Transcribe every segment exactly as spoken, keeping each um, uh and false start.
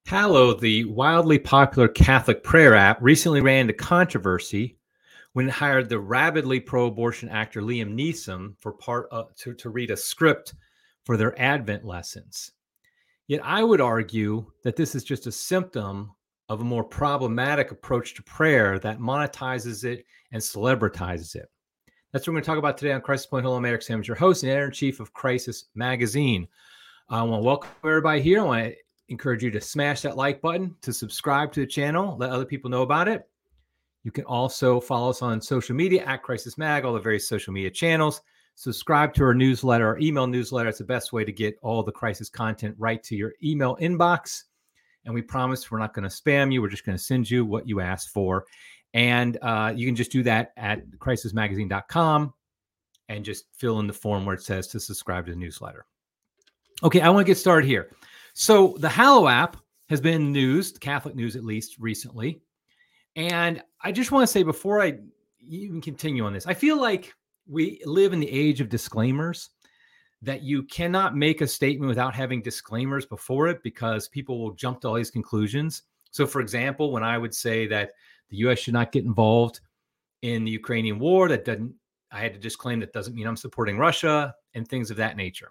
Hallow, the wildly popular Catholic prayer app, recently ran into controversy when it hired the rabidly pro-abortion actor Liam Neeson for part uh, to, to read a script for their Advent lessons. Yet I would argue that this is just a symptom of a more problematic approach to prayer that monetizes it and celebritizes it. That's what we're going to talk about today on Crisis Point. Hello, I'm Eric Sammons, your host and editor-in-chief of Crisis Magazine. I want to welcome everybody here. I want to encourage you to smash that like button, to subscribe to the channel, let other people know about it. You can also follow us on social media at Crisis Mag, all the various social media channels. Subscribe to our newsletter, our email newsletter. It's the best way to get all the Crisis content right to your email inbox. And we promise we're not going to spam you. We're just going to send you what you asked for. And uh, you can just do that at crisis magazine dot com and just fill in the form where it says to subscribe to the newsletter. Okay, I want to get started here. So the Hallow app has been in the news, Catholic news at least recently. And I just want to say before I even continue on this, I feel like we live in the age of disclaimers, that you cannot make a statement without having disclaimers before it because people will jump to all these conclusions. So for example, when I would say that the U S should not get involved in the Ukrainian war, that doesn't, I had to disclaim that doesn't mean I'm supporting Russia and things of that nature.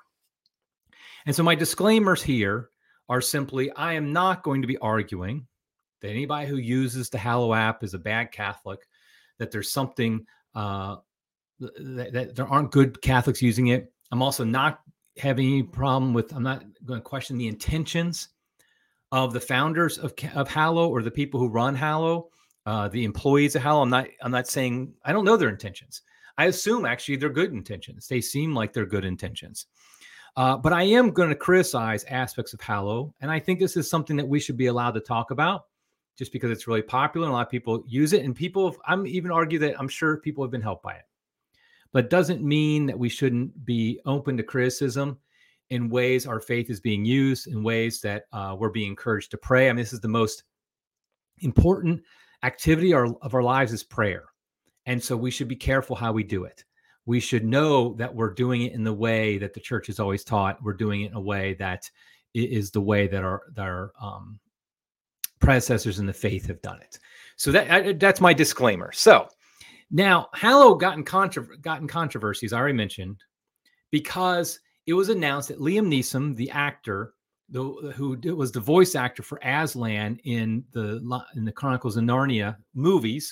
And so my disclaimers here are simply, I am not going to be arguing that anybody who uses the Hallow app is a bad Catholic, that there's something, uh, that, that there aren't good Catholics using it. I'm also not having any problem with, I'm not going to question the intentions of the founders of, of Hallow or the people who run Hallow, uh, the employees of Hallow. I'm not, I'm not saying, I don't know their intentions. I assume actually they're good intentions. They seem like they're good intentions. Uh, but I am going to criticize aspects of Hallow. And I think this is something that we should be allowed to talk about just because it's really popular and a lot of people use it. And people, I'm even argue that I'm sure people have been helped by it. But it doesn't mean that we shouldn't be open to criticism in ways our faith is being used, in ways that uh, we're being encouraged to pray. I mean, this is the most important activity of our lives is prayer. And so we should be careful how we do it. We should know that we're doing it in the way that the church has always taught. We're doing it in a way that is the way that our, that our um, predecessors in the faith have done it. So that that's my disclaimer. So now Hallow got in, contra- got in controversy, as I already mentioned, because it was announced that Liam Neeson, the actor, the, who was the voice actor for Aslan in the in the Chronicles of Narnia movies,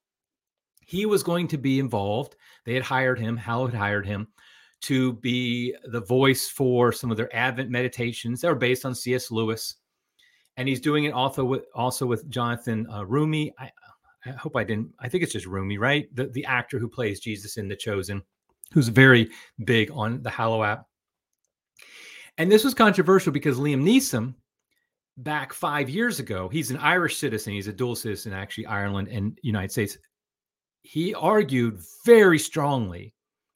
he was going to be involved. They had hired him, Hallow had hired him to be the voice for some of their Advent meditations that were based on C S Lewis. And he's doing it also with, also with Jonathan uh, Roumie. I, I hope I didn't, I think it's just Roumie, right? The, the actor who plays Jesus in The Chosen, who's very big on the Hallow app. And this was controversial because Liam Neeson, back five years ago, he's an Irish citizen. He's a dual citizen, actually, Ireland and United States. He argued very strongly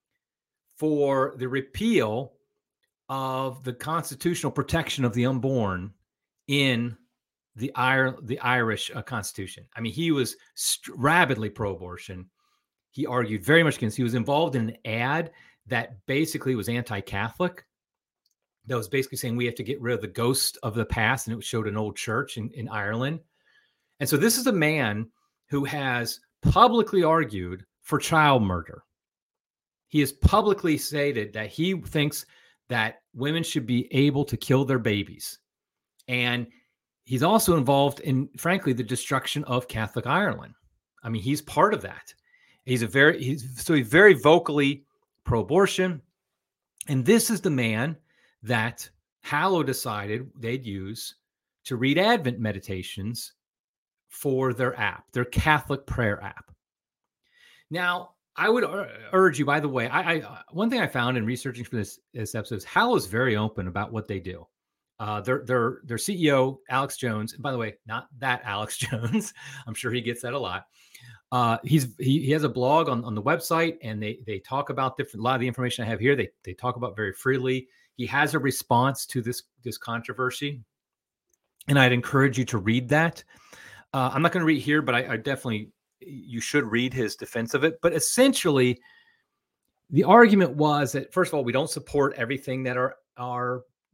for the repeal of the constitutional protection of the unborn in the, the Irish uh, Constitution. I mean, he was st- rabidly pro-abortion. He argued very much against. He was involved in an ad that basically was anti-Catholic. That was basically saying we have to get rid of the ghost of the past, and it showed an old church in, in Ireland. And so this is a man who has publicly argued for child murder. He has publicly stated that he thinks that women should be able to kill their babies. And he's also involved in, frankly, the destruction of Catholic Ireland. I mean, he's part of that. He's a very, he's so he's very vocally pro-abortion. And this is the man that Hallow decided they'd use to read Advent meditations for their app, their Catholic prayer app. Now, I would urge you, by the way, I, I one thing I found in researching for this, this episode is Hallow is very open about what they do. Uh, their their their C E O, Alex Jones, and by the way, not that Alex Jones. I'm sure he gets that a lot. Uh, he's he, he has a blog on, on the website, and they they talk about different. A lot of the information I have here, they they talk about very freely. He has a response to this this controversy, and I'd encourage you to read that. Uh, I'm not going to read here, but I, I definitely you should read his defense of it. But essentially, the argument was that first of all, we don't support everything that our our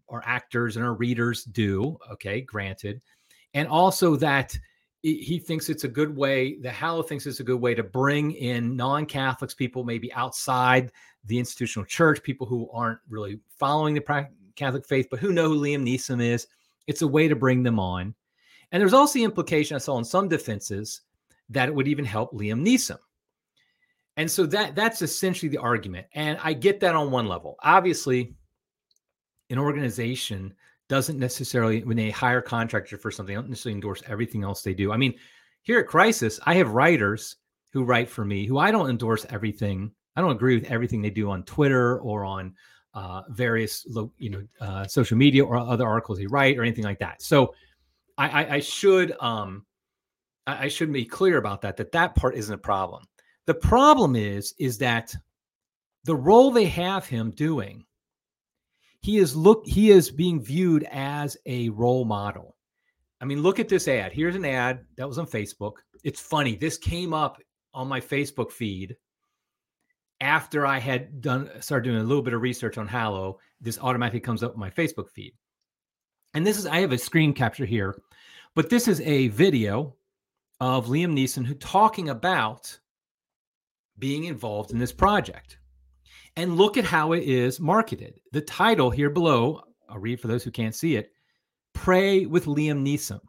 our actors and our readers do. Okay, granted. And also that he thinks it's a good way, the Hallow thinks it's a good way to bring in non-Catholics, people maybe outside the institutional church, people who aren't really following the Catholic faith, but who know who Liam Neeson is. It's a way to bring them on. And there's also the implication I saw in some defenses that it would even help Liam Neeson. And so that that's essentially the argument. And I get that on one level. Obviously, an organization doesn't necessarily, when they hire a contractor for something, they don't necessarily endorse everything else they do. I mean, here at Crisis, I have writers who write for me who I don't endorse everything. I don't agree with everything they do on Twitter or on uh, various, you know, uh, social media or other articles they write or anything like that. So I, I, I should, um, I, I should be clear about that. That that part isn't a problem. The problem is, is that the role they have him doing, he is look, he is being viewed as a role model. I mean, look at this ad. Here's an ad that was on Facebook. It's funny. This came up on my Facebook feed after I had done started doing a little bit of research on Hallow. This automatically comes up on my Facebook feed. And this is, I have a screen capture here, but this is a video of Liam Neeson who talking about being involved in this project. And look at how it is marketed. The title here below, I'll read for those who can't see it, Pray with Liam Neeson.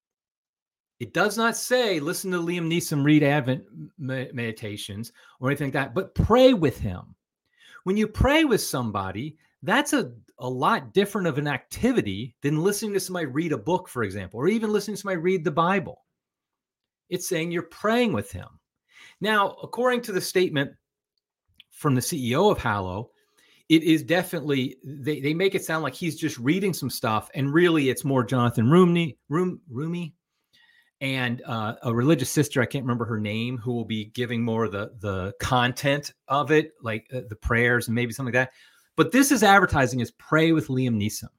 It does not say, listen to Liam Neeson read Advent meditations or anything like that, but pray with him. When you pray with somebody, that's a, a lot different of an activity than listening to somebody read a book, for example, or even listening to somebody read the Bible. It's saying you're praying with him. Now, according to the statement from the C E O of Hallow, it is definitely, they, they make it sound like he's just reading some stuff, and really it's more Jonathan Rumi, Rum, Rumi and uh, a religious sister, I can't remember her name, who will be giving more of the, the content of it, like uh, the prayers and maybe something like that. But this is advertising as Pray with Liam Neeson.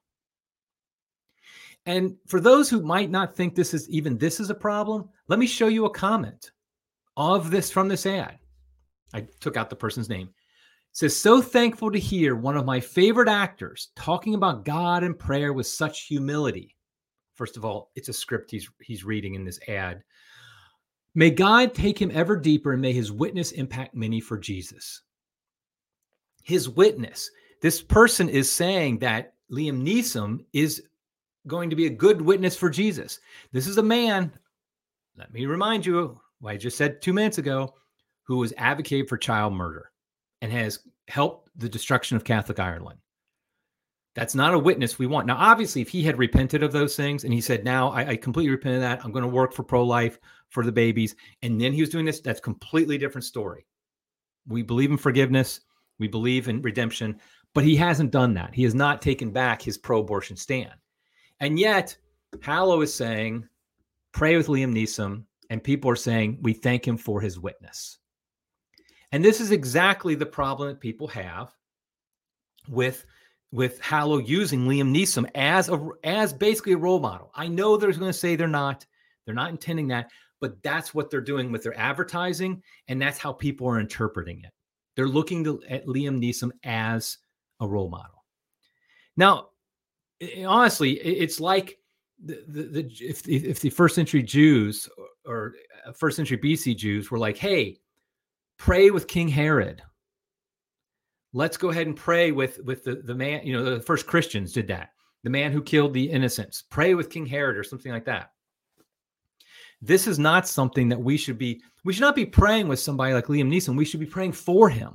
And for those who might not think this is even this is a problem, let me show you a comment of this from this ad. I took out the person's name. It says, so thankful to hear one of my favorite actors talking about God and prayer with such humility. First of all, it's a script he's he's reading in this ad. May God take him ever deeper and may his witness impact many for Jesus. His witness. This person is saying that Liam Neeson is going to be a good witness for Jesus. This is a man, let me remind you what I just said two minutes ago, who was advocating for child murder and has helped the destruction of Catholic Ireland. That's not a witness we want. Now, obviously, if he had repented of those things and he said, now I, I completely repent of that, I'm going to work for pro-life, for the babies, and then he was doing this, that's a completely different story. We believe in forgiveness. We believe in redemption, but he hasn't done that. He has not taken back his pro-abortion stand. And yet, Hallow is saying, pray with Liam Neeson, and people are saying, we thank him for his witness. And this is exactly the problem that people have with, with Hallow using Liam Neeson as a, as basically a role model. I know they're going to say they're not, they're not intending that, but that's what they're doing with their advertising, and that's how people are interpreting it. They're looking to, at Liam Neeson as a role model. Now, honestly, it's like the, the, the if the, if the first century Jews or first century B C Jews were like, hey, pray with King Herod. Let's go ahead and pray with, with the, the man, you know, the first Christians did that. The man who killed the innocents. Pray with King Herod or something like that. This is not something that we should be, we should not be praying with somebody like Liam Neeson. We should be praying for him.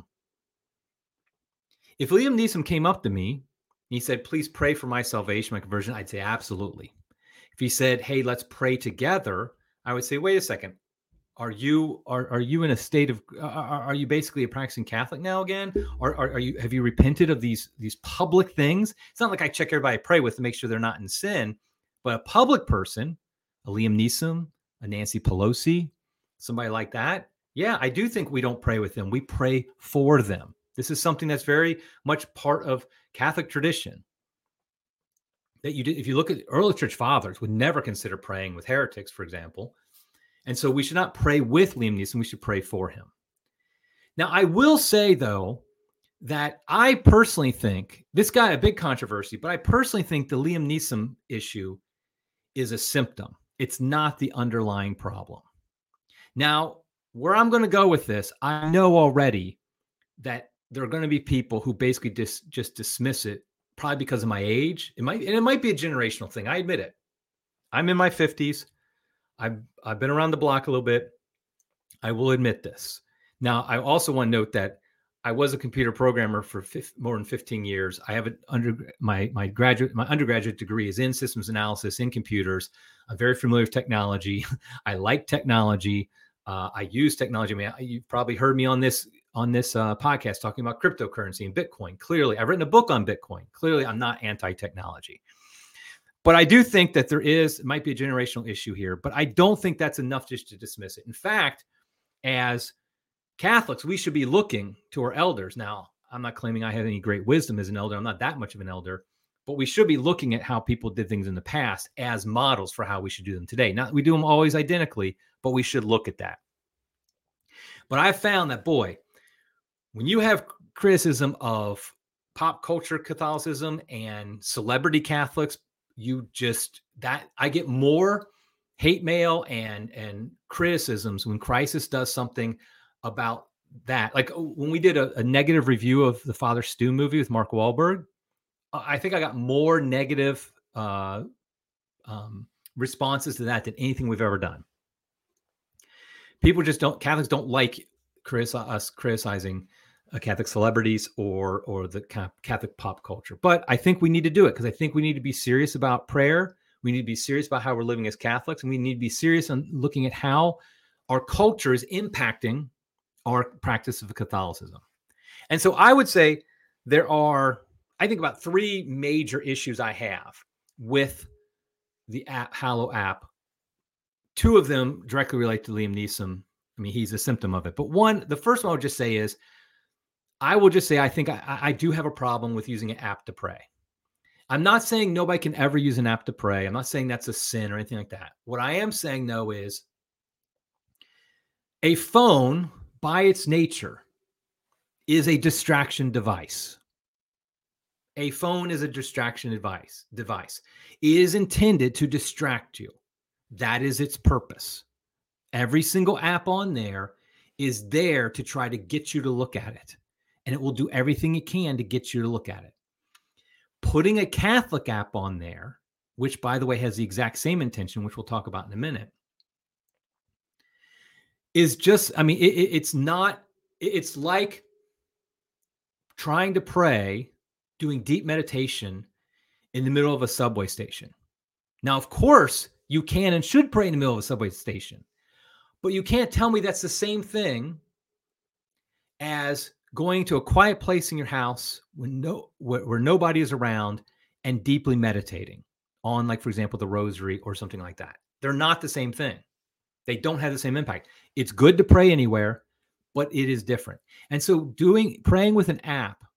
If Liam Neeson came up to me, he said, please pray for my salvation, my conversion, I'd say, absolutely. If he said, hey, let's pray together, I would say, wait a second. Are you are are you in a state of uh, are, are you basically a practicing Catholic now again? Or are, are you have you repented of these these public things? It's not like I check everybody I pray with to make sure they're not in sin, but a public person, a Liam Neeson, a Nancy Pelosi, somebody like that. Yeah, I do think we don't pray with them. We pray for them. This is something that's very much part of Catholic tradition. That you did, if you look at early church fathers, would never consider praying with heretics, for example. And so we should not pray with Liam Neeson. We should pray for him. Now, I will say, though, that I personally think this got a big controversy, but I personally think the Liam Neeson issue is a symptom. It's not the underlying problem. Now, where I'm going to go with this, I know already that there are going to be people who basically dis, just dismiss it, probably because of my age. It might, and it might be a generational thing. I admit it. I'm in my fifties. I've I've been around the block a little bit. I will admit this. Now, I also want to note that I was a computer programmer for fifty, more than fifteen years. I have an under my my graduate my undergraduate degree is in systems analysis in computers. I'm very familiar with technology. I like technology. Uh, I use technology. I mean, you've probably heard me on this on this uh, podcast talking about cryptocurrency and Bitcoin. Clearly, I've written a book on Bitcoin. Clearly, I'm not anti-technology. But I do think that there is, it might be a generational issue here, but I don't think that's enough just to dismiss it. In fact, as Catholics, we should be looking to our elders. Now, I'm not claiming I have any great wisdom as an elder. I'm not that much of an elder, but we should be looking at how people did things in the past as models for how we should do them today. Not we do them always identically, but we should look at that. But I found that, boy, when you have criticism of pop culture Catholicism and celebrity Catholics, you just, that I get more hate mail and, and criticisms when Crisis does something about that. Like when we did a, a negative review of the Father Stu movie with Mark Wahlberg, I think I got more negative uh, um, responses to that than anything we've ever done. People just don't, Catholics don't like critici- us criticizing uh, Catholic celebrities or or the Catholic pop culture. But I think we need to do it because I think we need to be serious about prayer. We need to be serious about how we're living as Catholics, and we need to be serious on looking at how our culture is impacting our practice of Catholicism. And so I would say there are, I think, about three major issues I have with the app, Hallow app. Two of them directly relate to Liam Neeson. I mean, he's a symptom of it. But one, the first one I would just say is, I will just say I think I, I do have a problem with using an app to pray. I'm not saying nobody can ever use an app to pray. I'm not saying that's a sin or anything like that. What I am saying, though, is a phone, by its nature, is a distraction device. A phone is a distraction device. Device. It is intended to distract you. That is its purpose. Every single app on there is there to try to get you to look at it. And it will do everything it can to get you to look at it. Putting a Catholic app on there, which, by the way, has the exact same intention, which we'll talk about in a minute, is just, I mean, it, it's not, it's like trying to pray, doing deep meditation in the middle of a subway station. Now, of course, you can and should pray in the middle of a subway station, but you can't tell me that's the same thing as going to a quiet place in your house when no, where, where nobody is around and deeply meditating on, like, for example, the rosary or something like that. They're not the same thing. They don't have the same impact. It's good to pray anywhere, but it is different. And so doing praying with an app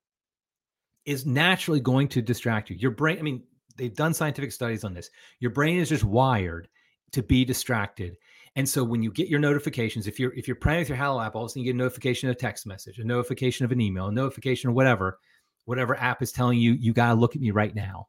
is naturally going to distract you. Your brain, I mean, they've done scientific studies on this. Your brain is just wired to be distracted. And so when you get your notifications, if you're if you're praying with your Hallow app, all of a sudden you get a notification of a text message, a notification of an email, a notification of whatever, whatever app is telling you, you got to look at me right now.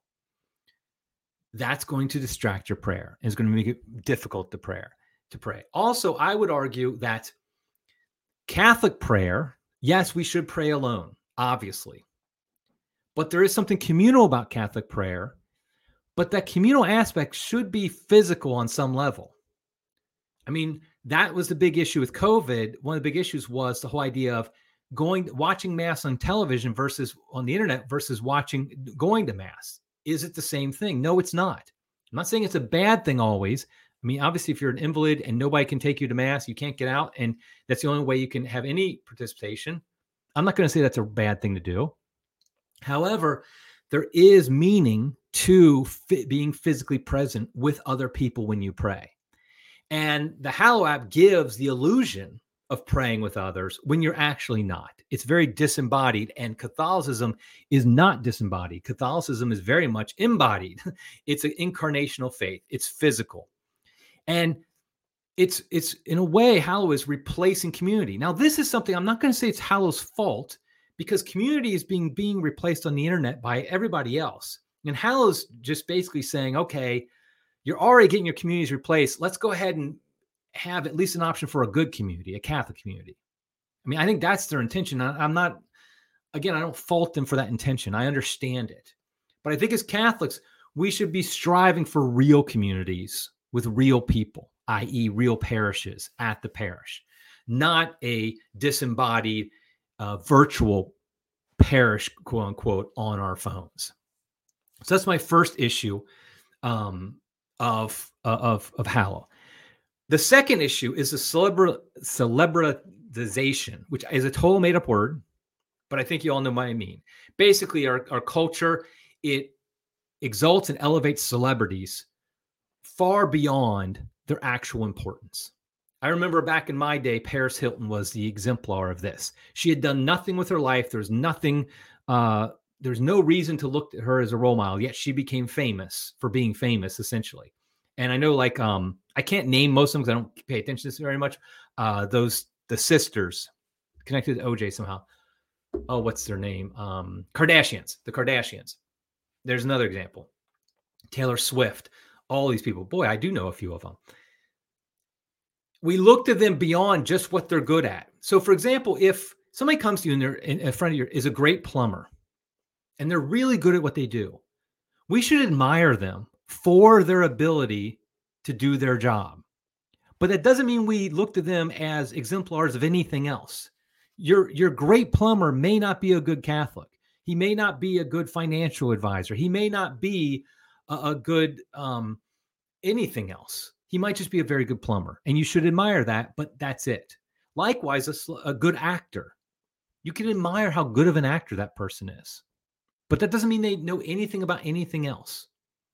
That's going to distract your prayer. It's going to make it difficult to pray. To pray. Also, I would argue that Catholic prayer, yes, we should pray alone, obviously. But there is something communal about Catholic prayer, but that communal aspect should be physical on some level. I mean, that was the big issue with COVID. One of the big issues was the whole idea of going, watching Mass on television versus on the internet versus watching, going to Mass. Is it the same thing? No, it's not. I'm not saying it's a bad thing always. I mean, obviously, if you're an invalid and nobody can take you to Mass, you can't get out, and that's the only way you can have any participation. I'm not going to say that's a bad thing to do. However, there is meaning to fi- being physically present with other people when you pray. And the Hallow app gives the illusion of praying with others when you're actually not. It's very disembodied, and Catholicism is not disembodied. Catholicism is very much embodied. It's an incarnational faith. It's physical. And it's, it's in a way, Hallow is replacing community. Now, this is something, I'm not going to say it's Hallow's fault, because community is being being replaced on the internet by everybody else. And Hallow's just basically saying, okay, you're already getting your communities replaced. Let's go ahead and have at least an option for a good community, a Catholic community. I mean, I think that's their intention. I, I'm not, again, I don't fault them for that intention. I understand it. But I think as Catholics, we should be striving for real communities with real people, that is real parishes at the parish, not a disembodied uh, virtual parish, quote unquote, on our phones. So that's my first issue um, of, uh, of, of Hallow. The second issue is the celebra- celebritization, which is a total made up word, but I think you all know what I mean. Basically, our, our culture, it exalts and elevates celebrities far beyond their actual importance. I remember back in my day, Paris Hilton was the exemplar of this. She had done nothing with her life. There's nothing, uh, there's no reason to look at her as a role model, yet she became famous for being famous, essentially. And I know, like, um, I can't name most of them because I don't pay attention to this very much. Uh, those, the sisters connected to O J somehow. Oh, what's their name? Um, Kardashians, the Kardashians. There's another example. Taylor Swift, all these people. Boy, I do know a few of them. We look to them beyond just what they're good at. So, for example, if somebody comes to you and they're in, in front of you is a great plumber and they're really good at what they do, we should admire them for their ability to do their job. But that doesn't mean we look to them as exemplars of anything else. Your, your great plumber may not be a good Catholic. He may not be a good financial advisor. He may not be a, a good um, anything else. He might just be a very good plumber, and you should admire that, but that's it. Likewise, a, a good actor. You can admire how good of an actor that person is, but that doesn't mean they know anything about anything else.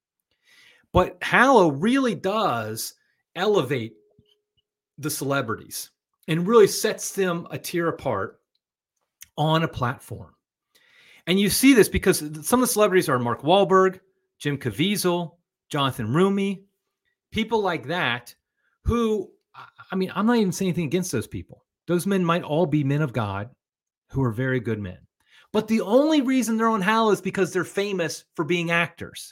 But Hallow really does elevate the celebrities and really sets them a tier apart on a platform. And you see this because some of the celebrities are Mark Wahlberg, Jim Caviezel, Jonathan Roumie, people like that who, I mean, I'm not even saying anything against those people. Those men might all be men of God who are very good men. But the only reason they're on Hallow is because they're famous for being actors.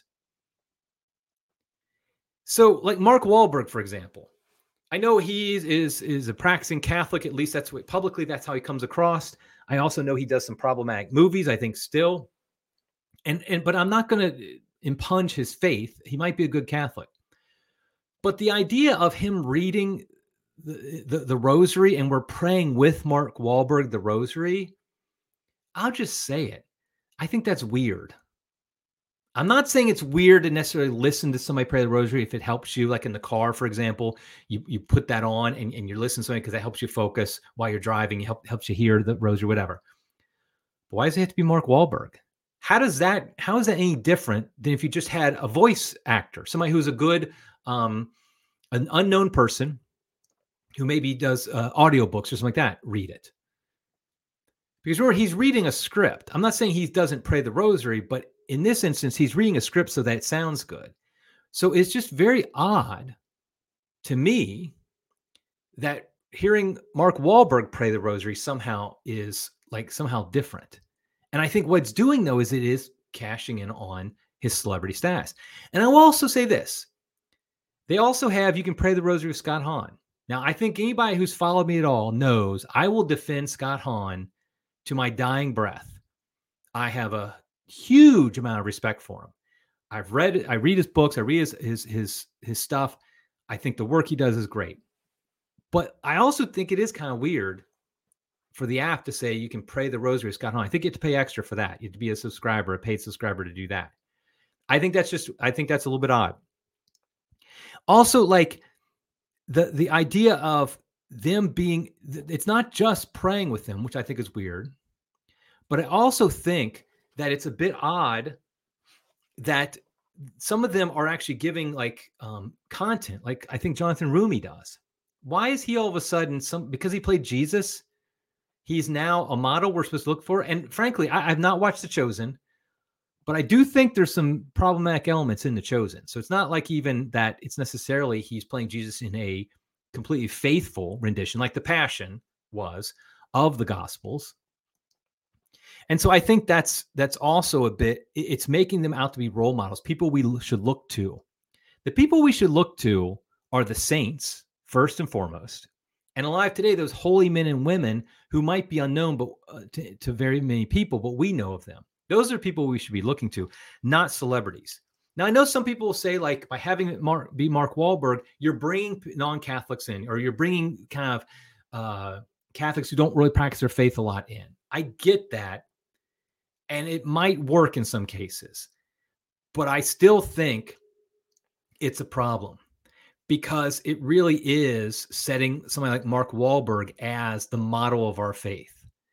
So like Mark Wahlberg, for example, I know he is, is a practicing Catholic. At least that's what publicly, that's how he comes across. I also know he does some problematic movies, I think still. And, and but I'm not going to impugn his faith. He might be a good Catholic. But the idea of him reading the, the, the rosary and we're praying with Mark Wahlberg the rosary, I'll just say it. I think that's weird. I'm not saying it's weird to necessarily listen to somebody pray the rosary if it helps you, like in the car, for example, you, you put that on and, and you're listening to something because that helps you focus while you're driving, it help, helps you hear the rosary, whatever. But why does it have to be Mark Wahlberg? How does that, how is that any different than if you just had a voice actor, somebody who's a good, um, an unknown person who maybe does uh, audiobooks or something like that, read it? Because remember, he's reading a script. I'm not saying he doesn't pray the rosary, but in this instance, he's reading a script so that it sounds good. So it's just very odd to me that hearing Mark Wahlberg pray the rosary somehow is like somehow different. And I think what it's doing, though, is it is cashing in on his celebrity status. And I will also say this. They also have, you can pray the rosary with Scott Hahn. Now, I think anybody who's followed me at all knows I will defend Scott Hahn to my dying breath. I have a huge amount of respect for him. I've read, I read his books. I read his, his, his, his stuff. I think the work he does is great. But I also think it is kind of weird for the app to say you can pray the rosary with Scott Hahn. I think you have to pay extra for that. You have to be a subscriber, a paid subscriber to do that. I think that's just, I think that's a little bit odd. Also, like the, the idea of them being, it's not just praying with them, which I think is weird, but I also think that it's a bit odd that some of them are actually giving like um, content, like I think Jonathan Roumie does. Why is he all of a sudden, some because he played Jesus, he's now a model we're supposed to look for? And frankly, I, I've not watched The Chosen, but I do think there's some problematic elements in The Chosen. So it's not like even that it's necessarily he's playing Jesus in a completely faithful rendition, like The Passion was, of the Gospels. And so I think that's that's also a bit, it's making them out to be role models, people we should look to. The people we should look to are the saints, first and foremost. And alive today, those holy men and women who might be unknown but uh, to, to very many people, but we know of them. Those are people we should be looking to, not celebrities. Now, I know some people will say, like, by having it Mark, be Mark Wahlberg, you're bringing non-Catholics in, or you're bringing kind of uh, Catholics who don't really practice their faith a lot in. I get that. And it might work in some cases. But I still think it's a problem, because it really is setting somebody like Mark Wahlberg as the model of our faith.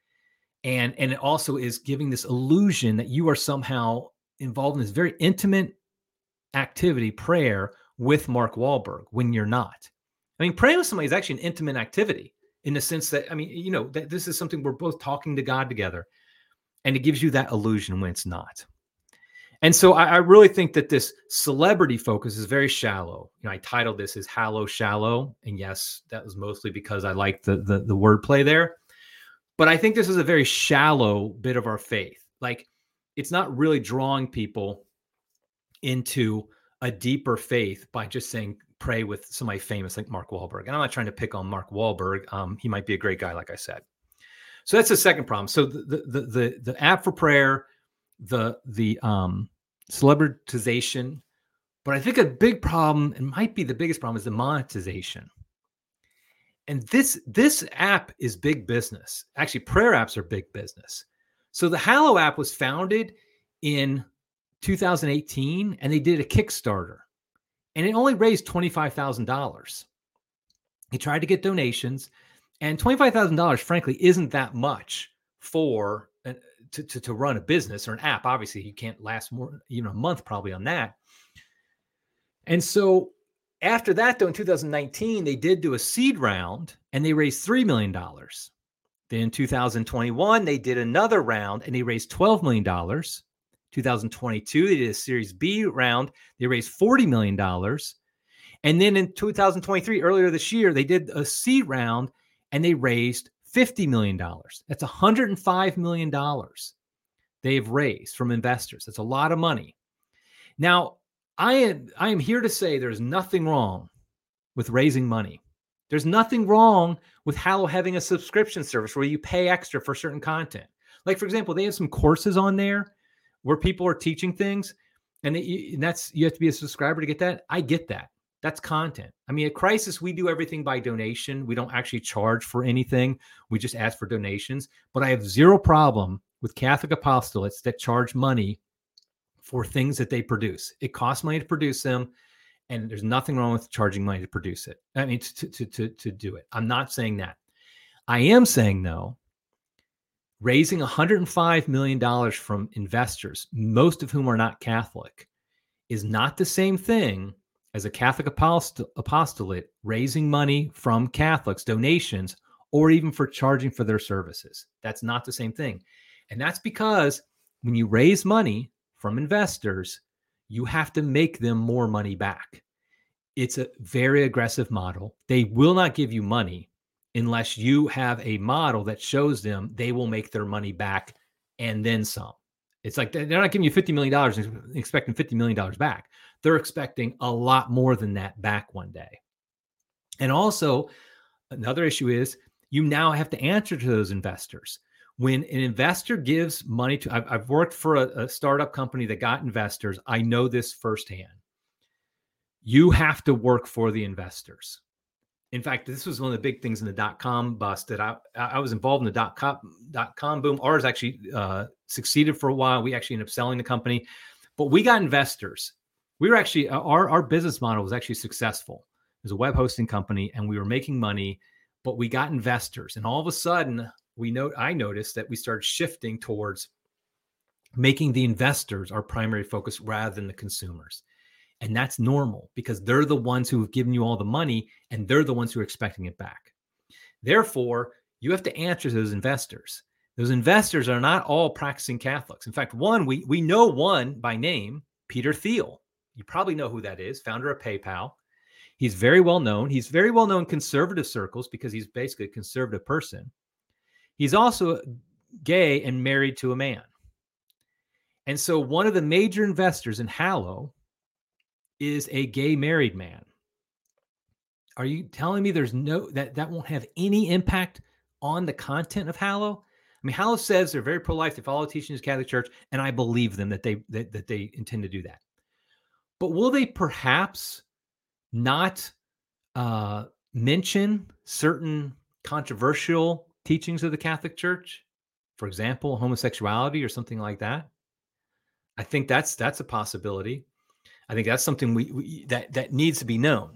And, and it also is giving this illusion that you are somehow involved in this very intimate activity, prayer, with Mark Wahlberg, when you're not. I mean, praying with somebody is actually an intimate activity, in the sense that, I mean, you know, that this is something we're both talking to God together, and it gives you that illusion when it's not. And so I, I really think that this celebrity focus is very shallow. You know, I titled this as Hallow Shallow. And yes, that was mostly because I like the, the, the wordplay there. But I think this is a very shallow bit of our faith. Like, it's not really drawing people into a deeper faith by just saying, pray with somebody famous like Mark Wahlberg. And I'm not trying to pick on Mark Wahlberg. Um, he might be a great guy, like I said. So that's the second problem. So the, the, the, the app for prayer, the, the, um, celebritization, but I think a big problem, and might be the biggest problem, is the monetization. And this, this app is big business. Actually, prayer apps are big business. So the Hallow app was founded in two thousand eighteen, and they did a Kickstarter, and it only raised twenty-five thousand dollars. He tried to get donations, and twenty-five thousand dollars, frankly, isn't that much for an, to, to, to run a business or an app. Obviously, you can't last more, you know, a month probably on that. And so after that, though, in two thousand nineteen, they did do a seed round, and they raised three million dollars. Then in two thousand twenty-one, they did another round, and they raised twelve million dollars. two thousand twenty-two, they did a Series B round. They raised forty million dollars. And then in two thousand twenty-three, earlier this year, they did a seed round, and they raised fifty million dollars. That's one hundred five million dollars they have raised from investors. That's a lot of money. Now, I am, I am here to say there's nothing wrong with raising money. There's nothing wrong with Hallow having a subscription service where you pay extra for certain content. Like, for example, they have some courses on there where people are teaching things, and, they, and that's, you have to be a subscriber to get that. I get that. That's content. I mean, at Crisis, we do everything by donation. We don't actually charge for anything. We just ask for donations. But I have zero problem with Catholic apostolates that charge money for things that they produce. It costs money to produce them, and there's nothing wrong with charging money to produce it. I mean, to, to, to, to do it. I'm not saying that. I am saying, though, raising one hundred five million dollars from investors, most of whom are not Catholic, is not the same thing as a Catholic apost- apostolate raising money from Catholics, donations, or even for charging for their services. That's not the same thing. And that's because when you raise money from investors, you have to make them more money back. It's a very aggressive model. They will not give you money unless you have a model that shows them they will make their money back and then some. It's like they're not giving you fifty million dollars and expecting fifty million dollars back. They're expecting a lot more than that back one day. And also, another issue is you now have to answer to those investors. When an investor gives money to, I've, I've worked for a, a startup company that got investors. I know this firsthand. You have to work for the investors. In fact, this was one of the big things in the dot-com bust that I, I was involved in the dot-com, dot-com boom. Ours actually uh, succeeded for a while. We actually ended up selling the company, but we got investors. We were actually, our, our business model was actually successful. It was a web hosting company, and we were making money, but we got investors. And all of a sudden, we know, I noticed that we started shifting towards making the investors our primary focus rather than the consumers. And that's normal because they're the ones who have given you all the money, and they're the ones who are expecting it back. Therefore, you have to answer to those investors. Those investors are not all practicing Catholics. In fact, one, we, we know one by name, Peter Thiel. You probably know who that is, founder of PayPal. He's very well known. He's very well known in conservative circles because he's basically a conservative person. He's also gay and married to a man. And so one of the major investors in Hallow is a gay married man. Are you telling me there's no, that that won't have any impact on the content of Hallow? I mean, Hallow says they're very pro-life. They follow the teachings of the Catholic Church, and I believe them that they that, that they intend to do that. But will they perhaps not uh, mention certain controversial teachings of the Catholic Church? For example, homosexuality or something like that. I think that's that's a possibility. I think that's something we, we that that needs to be known.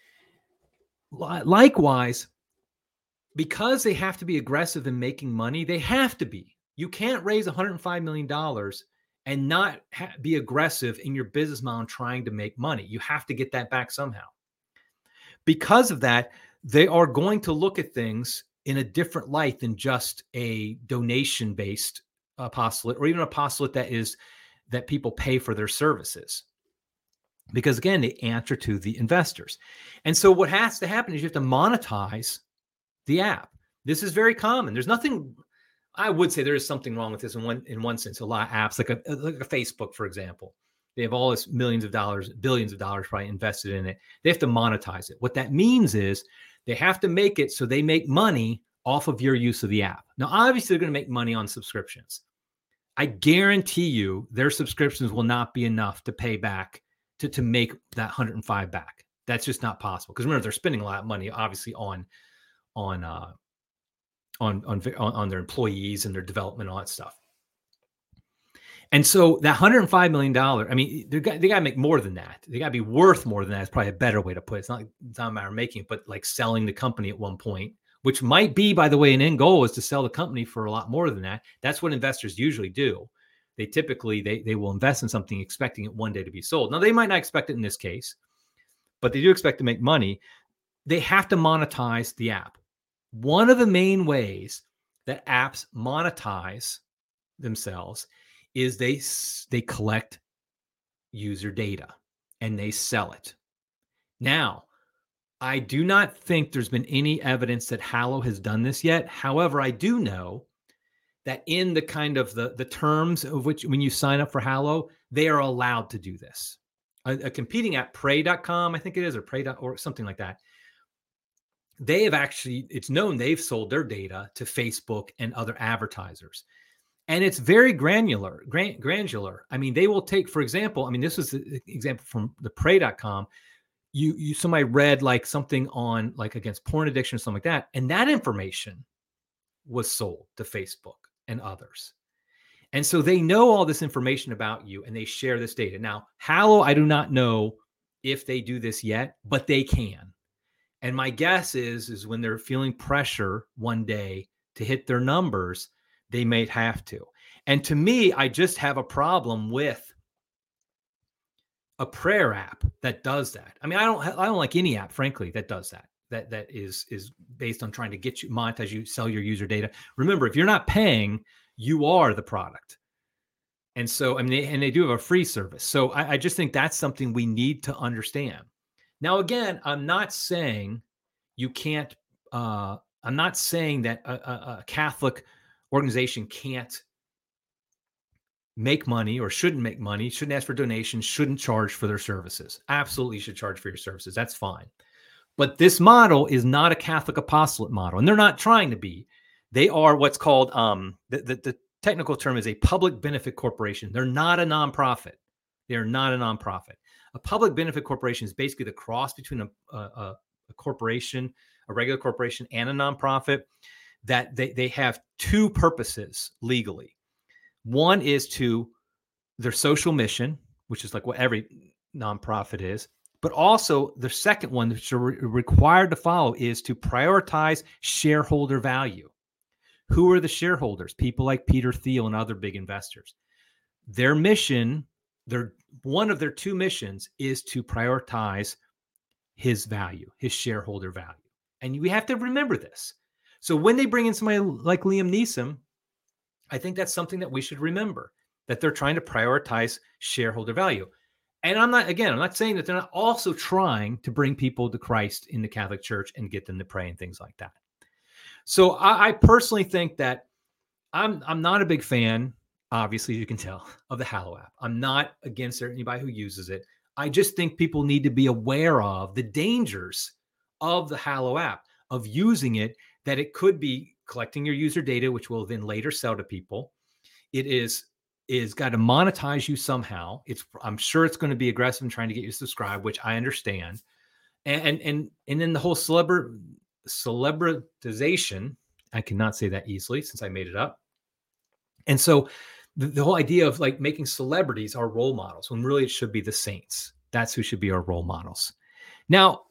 Likewise, because they have to be aggressive in making money, they have to be. You can't raise one hundred five million dollars and not ha- be aggressive in your business model trying to make money. You have to get that back somehow. Because of that, they are going to look at things in a different light than just a donation-based apostolate, or even an apostolate that is that people pay for their services. Because again, they answer to the investors. And so what has to happen is you have to monetize the app. This is very common. There's nothing, I would say there is something wrong with this in one in one sense. A lot of apps, like a, like a Facebook, for example, they have all this millions of dollars, billions of dollars probably invested in it. They have to monetize it. What that means is they have to make it so they make money off of your use of the app. Now, obviously, they're going to make money on subscriptions. I guarantee you their subscriptions will not be enough to pay back, to, to make that one hundred five back. That's just not possible. Because remember, they're spending a lot of money, obviously, on on uh, on, on on their employees and their development and all that stuff. And so that one hundred five million dollars, I mean, they got, they got to make more than that. They got to be worth more than that. It's probably a better way to put it. It's not, it's not a matter of making it, but like selling the company at one point, which might be, by the way, an end goal is to sell the company for a lot more than that. That's what investors usually do. They typically, they, they will invest in something expecting it one day to be sold. Now, they might not expect it in this case, but they do expect to make money. They have to monetize the app. One of the main ways that apps monetize themselves is they they collect user data and they sell it. Now, I do not think there's been any evidence that Hallow has done this yet. However, I do know that in the kind of the, the terms of which when you sign up for Hallow, they are allowed to do this. A, a competing app, pray dot com, I think it is, or pray dot org, something like that. They have actually, it's known they've sold their data to Facebook and other advertisers. And it's very granular, gran, granular. I mean, they will take, for example, I mean, this is an example from the pray dot com. You, you, somebody read like something on like against porn addiction or something like that. And that information was sold to Facebook and others. And so they know all this information about you and they share this data. Now, Hallow, I do not know if they do this yet, but they can. And my guess is, is when they're feeling pressure one day to hit their numbers, they may have to. And to me, I just have a problem with a prayer app that does that. I mean, I don't, I don't like any app, frankly, that does that. That that is is based on trying to get you monetize you, sell your user data. Remember, if you're not paying, you are the product. And so, I mean, they, and they do have a free service. So I, I just think that's something we need to understand. Now, again, I'm not saying you can't. Uh, I'm not saying that a, a, a Catholic organization can't make money or shouldn't make money, shouldn't ask for donations, shouldn't charge for their services. Absolutely should charge for your services. That's fine. But this model is not a Catholic apostolate model, and they're not trying to be. They are what's called, um, the, the, the technical term is a public benefit corporation. They're not a nonprofit. They're not a nonprofit. A public benefit corporation is basically the cross between a, a, a corporation, a regular corporation, and a nonprofit. That they, they have two purposes legally. One is to their social mission, which is like what every nonprofit is. But also the second one, which they're re- required to follow, is to prioritize shareholder value. Who are the shareholders? People like Peter Thiel and other big investors. Their mission, their one of their two missions is to prioritize his value, his shareholder value. And we have to remember this. So when they bring in somebody like Liam Neeson, I think that's something that we should remember, that they're trying to prioritize shareholder value. And I'm not, again, I'm not saying that they're not also trying to bring people to Christ in the Catholic Church and get them to pray and things like that. So I, I personally think that I'm I'm not a big fan, obviously, you can tell, of the Hallow app. I'm not against anybody who uses it. I just think people need to be aware of the dangers of the Hallow app, of using it, that it could be collecting your user data, which will then later sell to people. It is is got to monetize you somehow. It's I'm sure it's going to be aggressive in trying to get you to subscribe, which I understand. And and and, and then the whole celebra- celebritization, I cannot say that easily since I made it up. And so the, the whole idea of like making celebrities our role models, when really it should be the saints. That's who should be our role models. Now,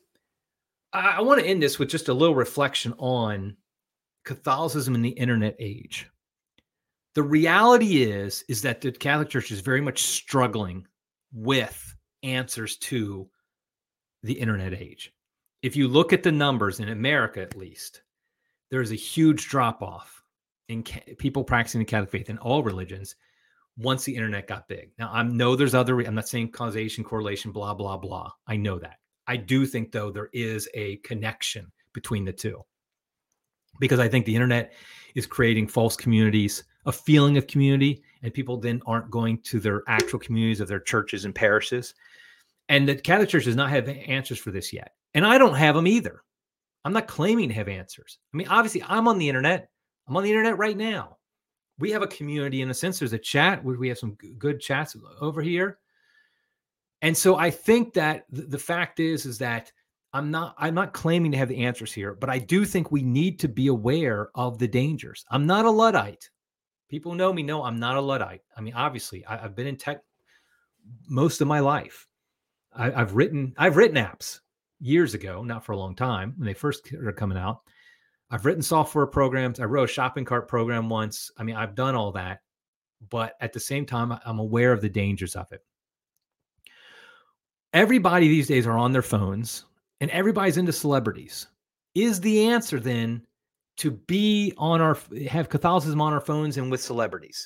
I, I want to end this with just a little reflection on Catholicism in the internet age. The reality is, is that the Catholic Church is very much struggling with answers to the internet age. If you look at the numbers in America, at least, there's a huge drop-off in ca- people practicing the Catholic faith in all religions once the internet got big. Now, I know there's other, I'm not saying causation, correlation, blah, blah, blah. I know that. I do think, though, there is a connection between the two, because I think the internet is creating false communities, a feeling of community, and people then aren't going to their actual communities of their churches and parishes. And the Catholic Church does not have answers for this yet. And I don't have them either. I'm not claiming to have answers. I mean, obviously, I'm on the internet. I'm on the internet right now. We have a community in a sense. There's a chat where we have some good chats over here. And so I think that the fact is, is that I'm not, I'm not claiming to have the answers here, but I do think we need to be aware of the dangers. I'm not a Luddite. People know me, know I'm not a Luddite. I mean, obviously, I, I've been in tech most of my life. I, I've written, I've written apps years ago, not for a long time when they first are coming out. I've written software programs. I wrote a shopping cart program once. I mean, I've done all that, but at the same time, I'm aware of the dangers of it. Everybody these days are on their phones and everybody's into celebrities. Is the answer then to be on our, have Catholicism on our phones and with celebrities?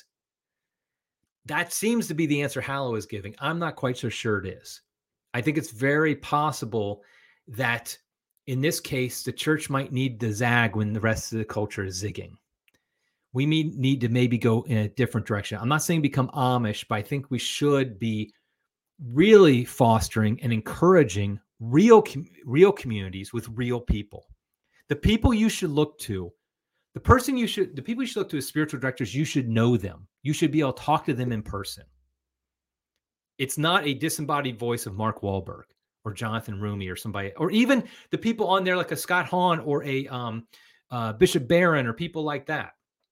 That seems to be the answer Hallow is giving. I'm not quite so sure it is. I think it's very possible that in this case, the church might need to zag when the rest of the culture is zigging. We may need to maybe go in a different direction. I'm not saying become Amish, but I think we should be really fostering and encouraging real, real communities with real people. The people you should look to, the person you should, the people you should look to as spiritual directors, you should know them. You should be able to talk to them in person. It's not a disembodied voice of Mark Wahlberg or Jonathan Rumi or somebody, or even the people on there like a Scott Hahn or a um, uh, Bishop Barron or people like that.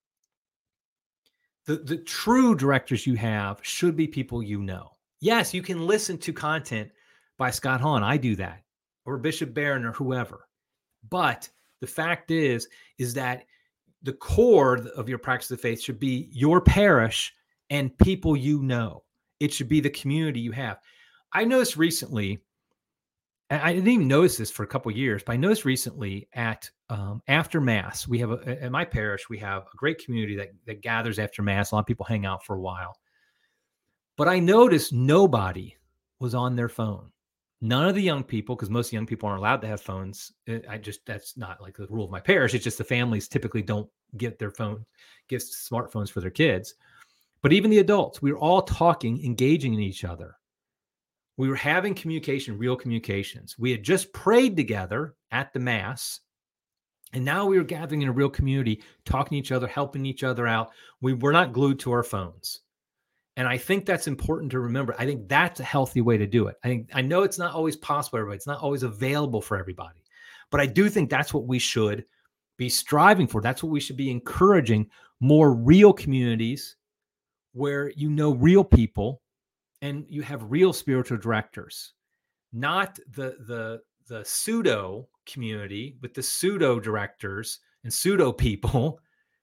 The, the true directors you have should be people you know. Yes, you can listen to content by Scott Hahn. I do that. Or Bishop Barron or whoever. But the fact is, is that the core of your practice of faith should be your parish and people you know. It should be the community you have. I noticed recently, and I didn't even notice this for a couple of years, but I noticed recently at um, after Mass, we have a, in my parish, we have a great community that, that gathers after Mass. A lot of people hang out for a while. But I noticed nobody was on their phone. None of the young people, because most young people aren't allowed to have phones. I just, that's not like the rule of my parish. It's just the families typically don't get their phone, get smartphones for their kids. But even the adults, we were all talking, engaging in each other. We were having communication, real communications. We had just prayed together at the Mass. And now we were gathering in a real community, talking to each other, helping each other out. We were not glued to our phones. And I think that's important to remember. I think that's a healthy way to do it. I think, I know it's not always possible, everybody. It's not always available for everybody. But I do think that's what we should be striving for. That's what we should be encouraging, more real communities where you know real people and you have real spiritual directors, not the, the, the pseudo community with the pseudo directors and pseudo people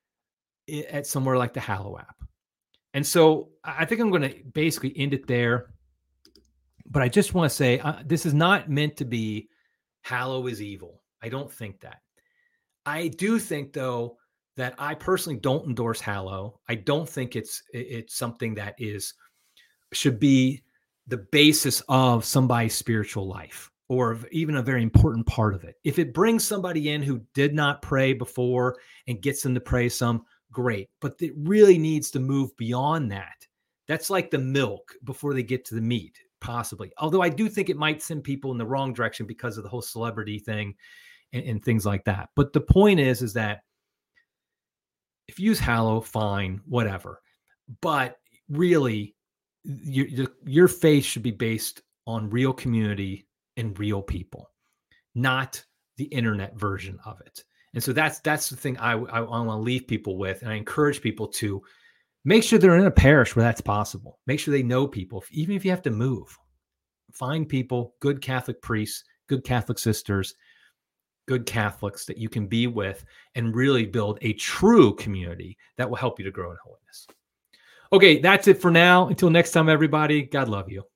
at somewhere like the Hallow app. And so I think I'm going to basically end it there. But I just want to say, uh, this is not meant to be Hallow is evil. I don't think that. I do think, though, that I personally don't endorse Hallow. I don't think it's it's something that is should be the basis of somebody's spiritual life or even a very important part of it. If it brings somebody in who did not pray before and gets them to pray some, great. But it really needs to move beyond that. That's like the milk before they get to the meat, possibly. Although I do think it might send people in the wrong direction because of the whole celebrity thing and, and things like that. But the point is, is that if you use Hallow, fine, whatever. But really, your, your faith should be based on real community and real people, not the internet version of it. And so that's that's the thing I, I, I want to leave people with. And I encourage people to make sure they're in a parish where that's possible. Make sure they know people, even if you have to move. Find people, good Catholic priests, good Catholic sisters, good Catholics that you can be with and really build a true community that will help you to grow in holiness. Okay, that's it for now. Until next time, everybody, God love you.